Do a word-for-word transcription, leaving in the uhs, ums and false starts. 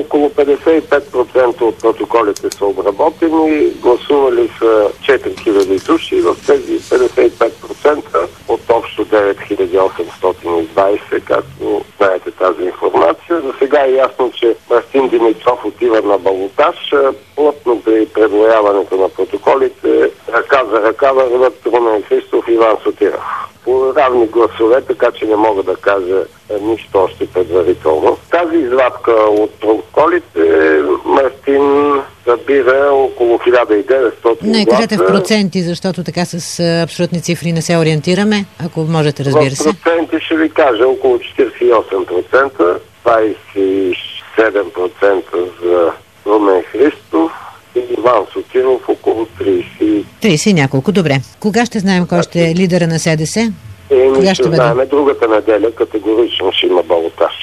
около петдесет и пет процента от протоколите са обработени, гласували са четири хиляди души, в тези петдесет и пет процента от общо девет хиляди осемстотин и двадесет, както знаете тази информация. За сега е ясно, че Мартин Димитров отива на балотаж. Плътно при преброяването на протоколите ръка за ръка върват Румен Христов и Иван Сотиров. По равни гласове, така че не мога да кажа нищо още предварително. Тази извадка от протоколите Мартин събира около хиляда и деветстотин Не, гласа. кажете в проценти, защото така с абсолютни цифри не се ориентираме, ако можете, разбира се. В проценти ще ви кажа около четиридесет и осем процента, двадесет и седем процента за Румен Христов и Иван Сотиров около тридесет. тридесет и няколко, добре. Кога ще знаем кой ще е лидера на СДС? Еми, Кога ще ще бъде? знаем другата неделя, категорично ще има балотаж.